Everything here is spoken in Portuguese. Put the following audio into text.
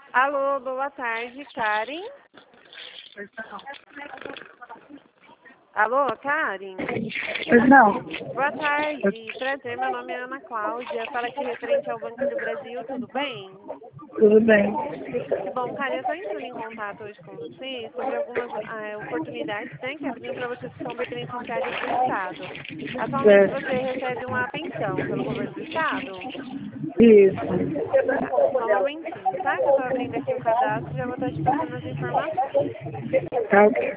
Alô, boa tarde, Karen. Alô, Karen? Não, Boa tarde, prazer, meu nome é Ana Cláudia. Fala aqui referente ao Banco do Brasil, tudo bem? tudo bem. Que bom, Karen, eu estou entrando em contato hoje com você sobre algumas oportunidades, né, que abriram para vocês que são beneficiários do Estado. Atualmente Certo. você recebe uma pensão pelo governo do Estado? Isso. Tá, só um momentinho, tá? Que eu estou abrindo aqui o cadastro e já vou estar te passando as informações. Tá ok.